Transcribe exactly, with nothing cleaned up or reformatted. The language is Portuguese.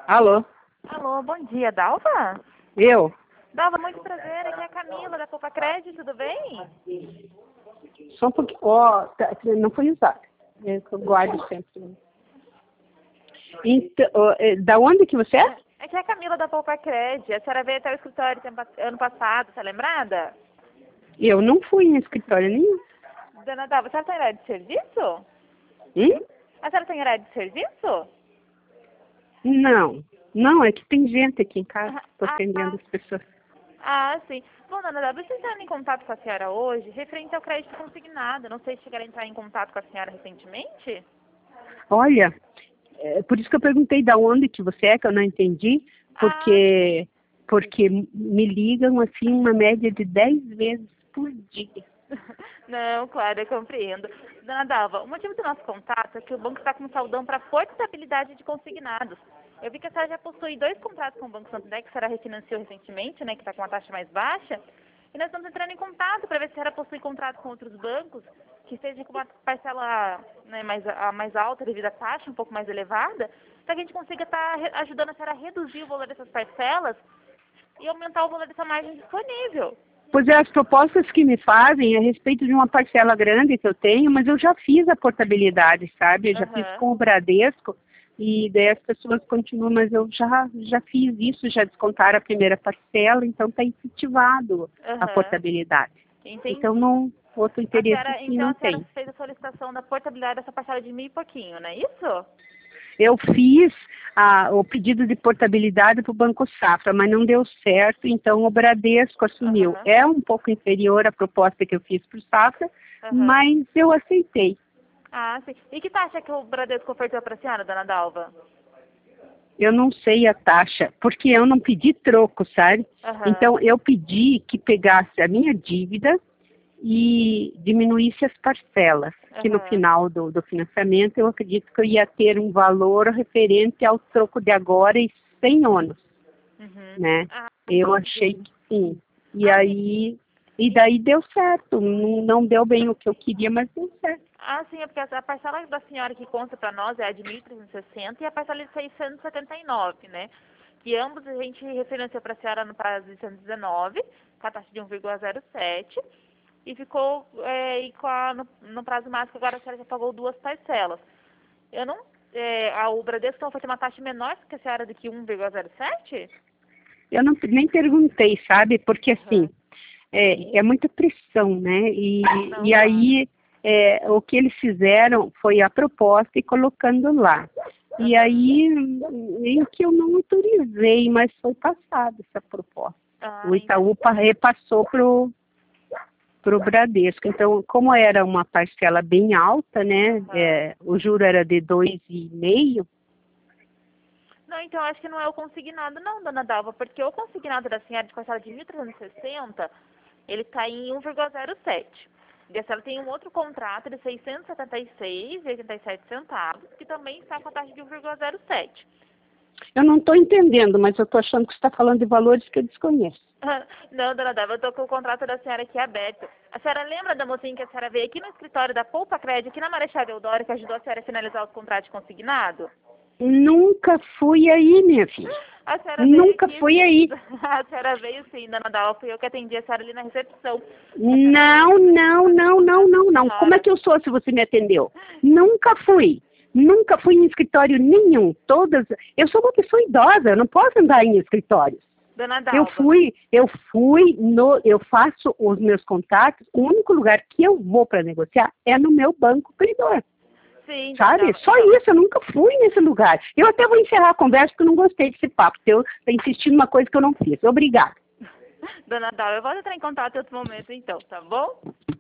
Alô? Alô, bom dia, Dalva? Eu? Dalva, muito prazer, aqui é a Camila da Poupa Crédito, tudo bem? Só um pouquinho. Ó, tá, não foi usado. É que eu guardo sempre. Então, ó, é, da onde que você é? Aqui é a Camila da Poupa Crédito, a senhora veio até o escritório tempo- ano passado, tá lembrada? Eu não fui em escritório nenhum. Dona Dalva, a senhora tem horário de serviço? Hum? A senhora tem horário de serviço? Não. Não, é que tem gente aqui em casa. Estou Ah, atendendo as pessoas. ah, sim. Bom, dona Dalva, eu estou entrando em contato com a senhora hoje, referente ao crédito consignado. Não sei se chegaram a entrar em contato com a senhora recentemente? Olha, é por isso que eu perguntei da onde que você é, que eu não entendi, Ah, porque, porque me ligam assim uma média de dez vezes por dia. não, claro, eu compreendo. Dona Dalva, o motivo do nosso contato é que o banco está com um saldão para portabilidade de consignados. Eu vi que a senhora já possui dois contratos com o Banco Santander, que a senhora refinanciou recentemente, né, que está com uma taxa mais baixa. E nós estamos entrando em contato para ver se a senhora possui contrato com outros bancos, que esteja com uma parcela, né, mais, a, mais alta devido à taxa, um pouco mais elevada, para que a gente consiga estar re- ajudando a senhora a reduzir o valor dessas parcelas e aumentar o valor dessa margem disponível. Pois é, as propostas que me fazem é a respeito de uma parcela grande que eu tenho, mas eu já fiz a portabilidade, sabe? Eu já fiz Aham. com o Bradesco e daí as pessoas continuam, mas eu já, já fiz isso, já descontaram a primeira parcela, então está efetivado a Aham. portabilidade. Então, Entendi. não, outro A interesse senhora, sim então não a senhora tem. fez a solicitação da portabilidade dessa parcela de mil e pouquinho, não é isso? Eu fiz a- o pedido de portabilidade para o Banco Safra, mas não deu certo, então o Bradesco assumiu. Aham, É um pouco inferior à proposta que eu fiz para o Safra, aham. mas eu aceitei. Ah, sim. E que taxa que o Bradesco ofertou para a senhora, dona Dalva? Eu não sei a taxa, porque eu não pedi troco, sabe? Aham, Então, eu pedi que pegasse a minha dívida e diminuísse as parcelas, que no aham. final do, do financiamento eu acredito que eu ia ter um valor referente ao troco de agora e sem ônus, Uhum. né? Ah, Eu achei entendi. que sim. E Ah, sim. aí, e daí deu certo. Não, não deu bem o que eu queria, mas deu certo. Ah, sim, é porque a parcela da senhora que consta para nós é a de mil trezentos e sessenta e a parcela de seiscentos e setenta e nove, né? Que ambos a gente refinanciou para a senhora no prazo de cento e dezenove, com a taxa de um vírgula zero sete, e ficou é, e com a, no, no prazo máximo agora a senhora já pagou duas parcelas. Eu não. É, a, o Bradesco então, foi ter uma taxa menor que a senhora do que um vírgula zero sete? Eu não, nem perguntei, sabe? Porque assim, Aham. é, é muita pressão, né? E, Não, e claro. aí é, o que eles fizeram foi a proposta e colocando lá. E Aham. aí, meio que eu não autorizei, mas foi passada essa proposta. O Ah, Itaú pa- repassou pro pro Bradesco. Então, como era uma parcela bem alta, né? aham. É, o juro era de dois vírgula cinco. Não, então acho que não é o consignado não, dona Dalva, porque o consignado da senhora de parcela de mil trezentos e sessenta, ele está em um vírgula zero sete. E a senhora tem um outro contrato de seiscentos e setenta e seis vírgula oitenta e sete centavos, que também está com a taxa de um vírgula zero sete. Eu não estou entendendo, mas eu estou achando que você está falando de valores que eu desconheço. Não, dona Dalva, eu estou com o contrato da senhora aqui aberto. A senhora lembra da mocinha que a senhora veio aqui no escritório da Poupa Crédito, aqui na Marechal Deodoro, que ajudou a senhora a finalizar os contratos de consignado? Nunca fui aí, minha filha. A senhora veio Nunca aqui, fui aí. a senhora veio sim, dona Dalva, fui eu que atendi a senhora ali na recepção. A senhora veio Não, aqui pra gente não, fazer o não, não, contrato não, com a não. Como é senhora. que eu sou se você me atendeu? Nunca fui. Nunca fui em escritório nenhum. Todas. Eu sou uma pessoa idosa, eu não posso andar em escritórios. Dona Eu Dalva, fui, eu fui no, eu faço os meus contatos. O único lugar que eu vou para negociar é no meu banco credor. sim, dona Sabe? Dalva, Só então, isso, eu nunca fui nesse lugar. Eu até vou encerrar a conversa porque eu não gostei desse papo. Eu estou insistindo numa coisa que eu não fiz. Obrigada. dona Dalva, eu vou entrar em contato em outro momento então, tá bom?